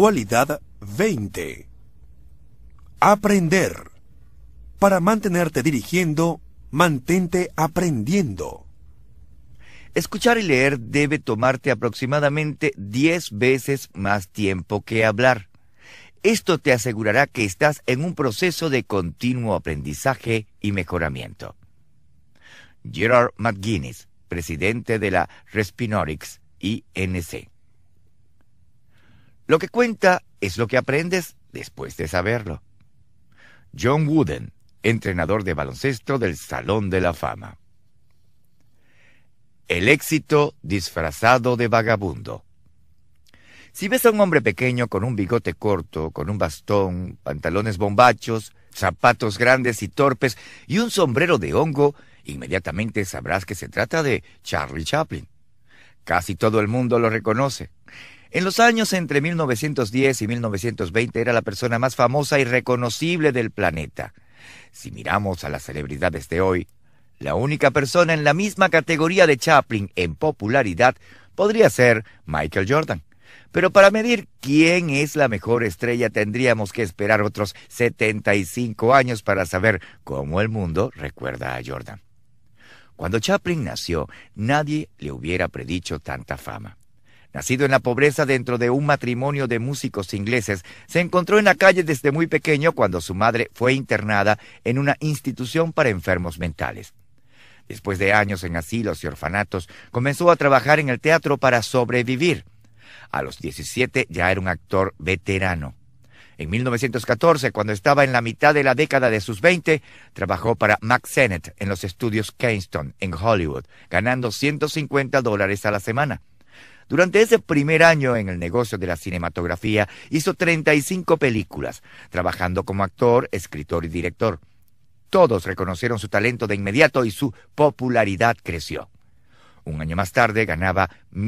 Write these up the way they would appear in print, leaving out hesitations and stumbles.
Cualidad 20. Aprender. Para mantenerte dirigiendo, mantente aprendiendo. Escuchar y leer debe tomarte aproximadamente 10 veces más tiempo que hablar. Esto te asegurará que estás en un proceso de continuo aprendizaje y mejoramiento. Gerard McGuinness, presidente de la Respironics Inc. Lo que cuenta es lo que aprendes después de saberlo. John Wooden, entrenador de baloncesto del Salón de la Fama. El éxito disfrazado de vagabundo. Si ves a un hombre pequeño con un bigote corto, con un bastón, pantalones bombachos, zapatos grandes y torpes y un sombrero de hongo, inmediatamente sabrás que se trata de Charlie Chaplin. Casi todo el mundo lo reconoce. En los años entre 1910 y 1920 era la persona más famosa y reconocible del planeta. Si miramos a las celebridades de hoy, la única persona en la misma categoría de Chaplin en popularidad podría ser Michael Jordan. Pero para medir quién es la mejor estrella tendríamos que esperar otros 75 años para saber cómo el mundo recuerda a Jordan. Cuando Chaplin nació, nadie le hubiera predicho tanta fama. Nacido en la pobreza dentro de un matrimonio de músicos ingleses, se encontró en la calle desde muy pequeño cuando su madre fue internada en una institución para enfermos mentales. Después de años en asilos y orfanatos, comenzó a trabajar en el teatro para sobrevivir. A los 17 ya era un actor veterano. En 1914, cuando estaba en la mitad de la década de sus 20, trabajó para Mack Sennett en los estudios Keystone en Hollywood, ganando $150 a la semana. Durante ese primer año en el negocio de la cinematografía, hizo 35 películas, trabajando como actor, escritor y director. Todos reconocieron su talento de inmediato y su popularidad creció. Un año más tarde ganaba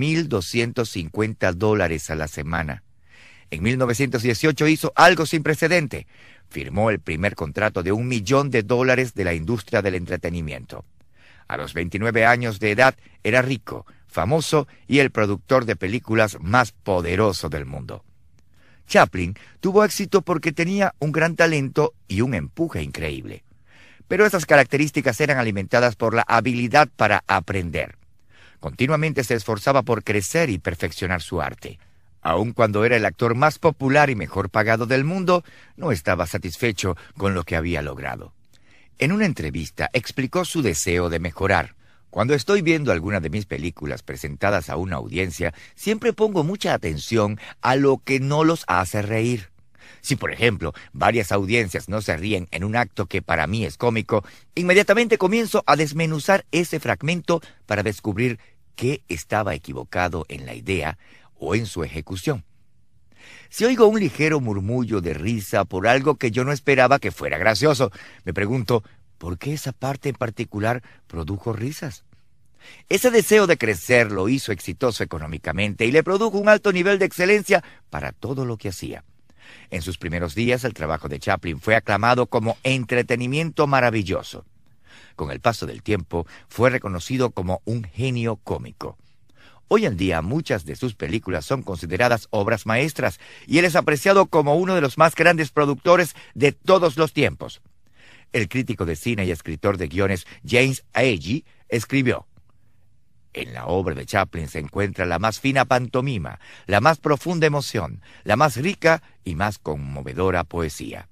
$1,250 a la semana. En 1918 hizo algo sin precedente. Firmó el primer contrato de $1 millón de la industria del entretenimiento. A los 29 años de edad era rico, famoso y el productor de películas más poderoso del mundo. Chaplin tuvo éxito porque tenía un gran talento y un empuje increíble. Pero esas características eran alimentadas por la habilidad para aprender. Continuamente se esforzaba por crecer y perfeccionar su arte. Aun cuando era el actor más popular y mejor pagado del mundo, no estaba satisfecho con lo que había logrado. En una entrevista explicó su deseo de mejorar. Cuando estoy viendo alguna de mis películas presentadas a una audiencia, siempre pongo mucha atención a lo que no los hace reír. Si, por ejemplo, varias audiencias no se ríen en un acto que para mí es cómico, inmediatamente comienzo a desmenuzar ese fragmento para descubrir qué estaba equivocado en la idea o en su ejecución. Si oigo un ligero murmullo de risa por algo que yo no esperaba que fuera gracioso, me pregunto, ¿por qué esa parte en particular produjo risas? Ese deseo de crecer lo hizo exitoso económicamente y le produjo un alto nivel de excelencia para todo lo que hacía. En sus primeros días, el trabajo de Chaplin fue aclamado como entretenimiento maravilloso. Con el paso del tiempo, fue reconocido como un genio cómico. Hoy en día, muchas de sus películas son consideradas obras maestras y él es apreciado como uno de los más grandes productores de todos los tiempos. El crítico de cine y escritor de guiones James Agee escribió: en la obra de Chaplin se encuentra la más fina pantomima, la más profunda emoción, la más rica y más conmovedora poesía.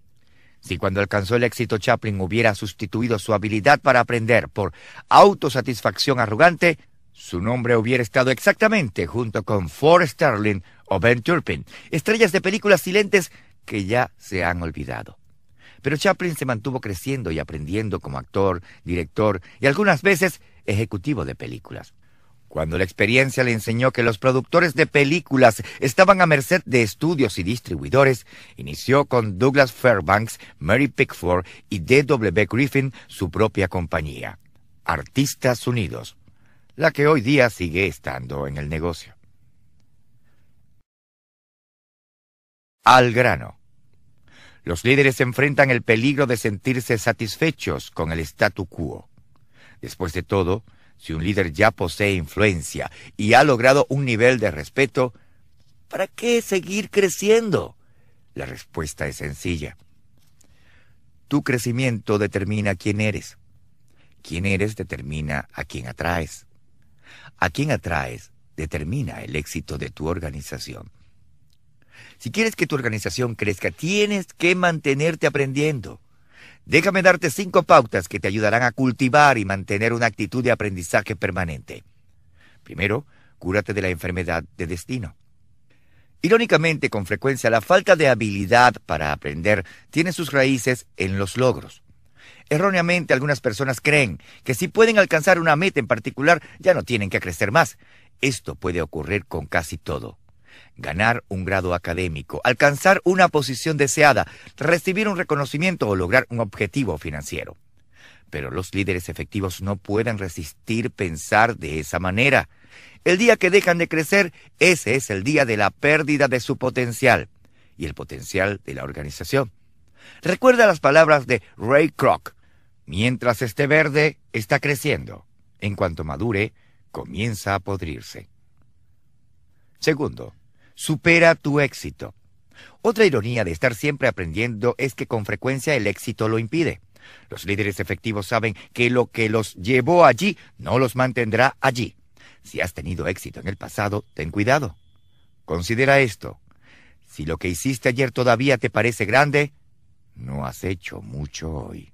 Si cuando alcanzó el éxito Chaplin hubiera sustituido su habilidad para aprender por autosatisfacción arrogante, su nombre hubiera estado exactamente junto con Ford Sterling o Ben Turpin, estrellas de películas silentes que ya se han olvidado. Pero Chaplin se mantuvo creciendo y aprendiendo como actor, director y algunas veces ejecutivo de películas. Cuando la experiencia le enseñó que los productores de películas estaban a merced de estudios y distribuidores, inició con Douglas Fairbanks, Mary Pickford y D.W. Griffin su propia compañía, Artistas Unidos, la que hoy día sigue estando en el negocio. Al grano. Los líderes enfrentan el peligro de sentirse satisfechos con el statu quo. Después de todo, si un líder ya posee influencia y ha logrado un nivel de respeto, ¿Para qué seguir creciendo? La respuesta es sencilla. Tu crecimiento determina quién eres. Quién eres determina a quién atraes. A quién atraes determina el éxito de tu organización. Si quieres que tu organización crezca, tienes que mantenerte aprendiendo. Déjame darte 5 pautas que te ayudarán a cultivar y mantener una actitud de aprendizaje permanente. Primero, cúrate de la enfermedad de destino. Irónicamente, con frecuencia, la falta de habilidad para aprender tiene sus raíces en los logros. Erróneamente, algunas personas creen que si pueden alcanzar una meta en particular, ya no tienen que crecer más. Esto puede ocurrir con casi todo. Ganar un grado académico, alcanzar una posición deseada, recibir un reconocimiento o lograr un objetivo financiero. Pero los líderes efectivos no pueden resistir pensar de esa manera. El día que dejan de crecer, ese es el día de la pérdida de su potencial y el potencial de la organización. Recuerda las palabras de Ray Kroc. Mientras esté verde, está creciendo. En cuanto madure, comienza a podrirse. Segundo, supera tu éxito. Otra ironía de estar siempre aprendiendo es que con frecuencia el éxito lo impide. Los líderes efectivos saben que lo que los llevó allí no los mantendrá allí. Si has tenido éxito en el pasado, ten cuidado. Considera esto. Si lo que hiciste ayer todavía te parece grande, no has hecho mucho hoy.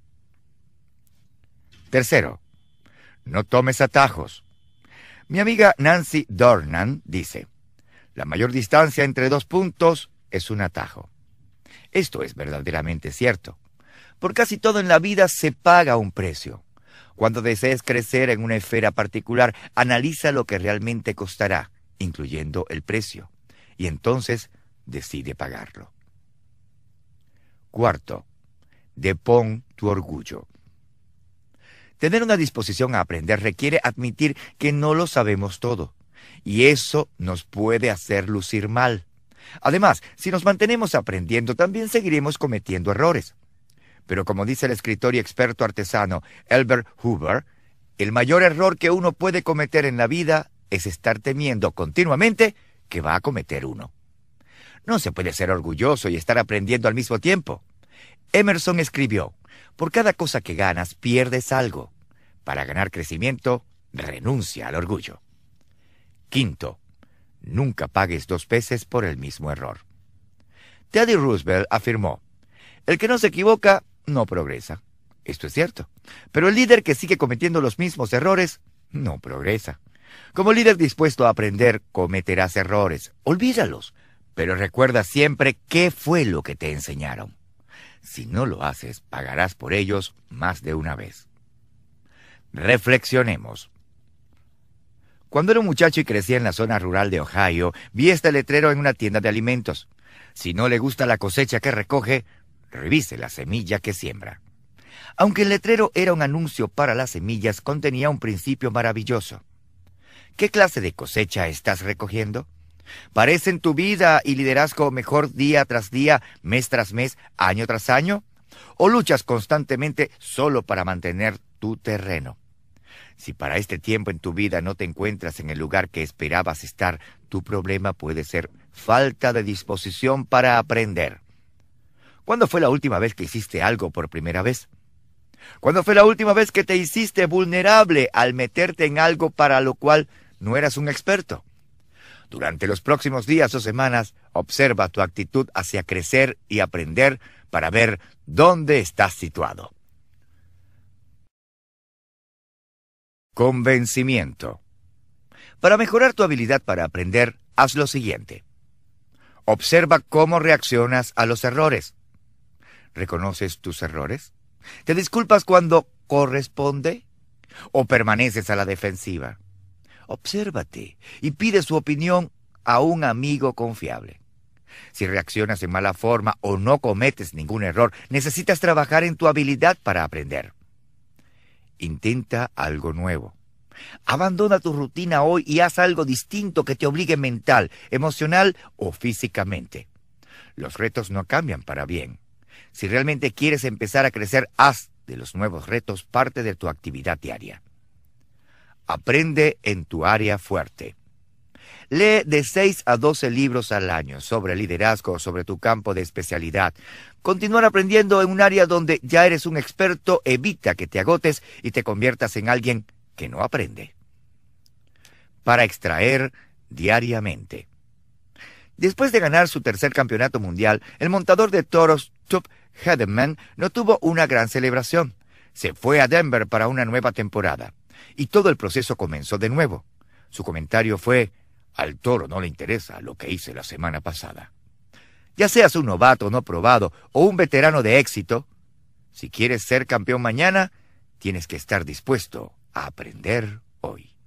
Tercero, no tomes atajos. Mi amiga Nancy Dornan dice, la mayor distancia entre 2 puntos es un atajo. Esto es verdaderamente cierto. Por casi todo en la vida se paga un precio. Cuando desees crecer en una esfera particular, analiza lo que realmente costará, incluyendo el precio, y entonces decide pagarlo. Cuarto, depón tu orgullo. Tener una disposición a aprender requiere admitir que no lo sabemos todo, y eso nos puede hacer lucir mal. Además, si nos mantenemos aprendiendo, también seguiremos cometiendo errores. Pero como dice el escritor y experto artesano Elbert Hubbard, el mayor error que uno puede cometer en la vida es estar temiendo continuamente que va a cometer uno. No se puede ser orgulloso y estar aprendiendo al mismo tiempo. Emerson escribió, por cada cosa que ganas, pierdes algo. Para ganar crecimiento, renuncia al orgullo. Quinto, nunca pagues 2 veces por el mismo error. Teddy Roosevelt afirmó, el que no se equivoca, no progresa. Esto es cierto. Pero el líder que sigue cometiendo los mismos errores, no progresa. Como líder dispuesto a aprender, cometerás errores. Olvídalos. Pero recuerda siempre qué fue lo que te enseñaron. Si no lo haces, pagarás por ellos más de una vez. Reflexionemos. Cuando era un muchacho y crecía en la zona rural de Ohio, vi este letrero en una tienda de alimentos. Si no le gusta la cosecha que recoge, revise la semilla que siembra. Aunque el letrero era un anuncio para las semillas, contenía un principio maravilloso. ¿Qué clase de cosecha estás recogiendo? ¿Parecen tu vida y liderazgo mejor día tras día, mes tras mes, año tras año? ¿O luchas constantemente solo para mantener tu terreno? Si para este tiempo en tu vida no te encuentras en el lugar que esperabas estar, tu problema puede ser falta de disposición para aprender. ¿Cuándo fue la última vez que hiciste algo por primera vez? ¿Cuándo fue la última vez que te hiciste vulnerable al meterte en algo para lo cual no eras un experto? Durante los próximos días o semanas, observa tu actitud hacia crecer y aprender para ver dónde estás situado. Convencimiento. Para mejorar tu habilidad para aprender, haz lo siguiente. Observa cómo reaccionas a los errores. ¿Reconoces tus errores? ¿Te disculpas cuando corresponde? ¿O permaneces a la defensiva? Obsérvate y pide su opinión a un amigo confiable. Si reaccionas de mala forma o no cometes ningún error, necesitas trabajar en tu habilidad para aprender. Intenta algo nuevo. Abandona tu rutina hoy y haz algo distinto que te obligue mental, emocional o físicamente. Los retos no cambian para bien. Si realmente quieres empezar a crecer, haz de los nuevos retos parte de tu actividad diaria. Aprende en tu área fuerte. Lee de 6 a 12 libros al año sobre liderazgo o sobre tu campo de especialidad. Continuar aprendiendo en un área donde ya eres un experto evita que te agotes y te conviertas en alguien que no aprende. Para extraer diariamente. Después de ganar su tercer campeonato mundial, el montador de toros Tup Hedeman no tuvo una gran celebración. Se fue a Denver para una nueva temporada. Y todo el proceso comenzó de nuevo. Su comentario fue: al toro no le interesa lo que hice la semana pasada. Ya seas un novato no probado o un veterano de éxito, si quieres ser campeón mañana, tienes que estar dispuesto a aprender hoy.